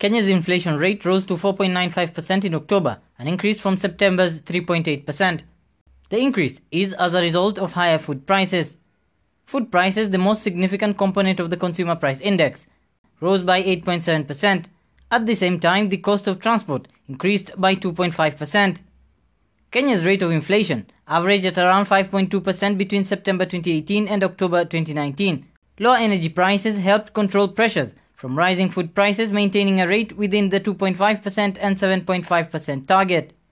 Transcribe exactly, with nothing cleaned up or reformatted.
Kenya's inflation rate rose to four point nine five percent in October, an increase from September's three point eight percent. The increase is as a result of higher food prices. Food prices, the most significant component of the Consumer Price Index, rose by eight point seven percent. At the same time, the cost of transport increased by two point five percent. Kenya's rate of inflation averaged at around five point two percent between September twenty eighteen and October twenty nineteen. Lower energy prices helped control pressures from rising food prices, maintaining a rate within the two point five percent and seven point five percent target.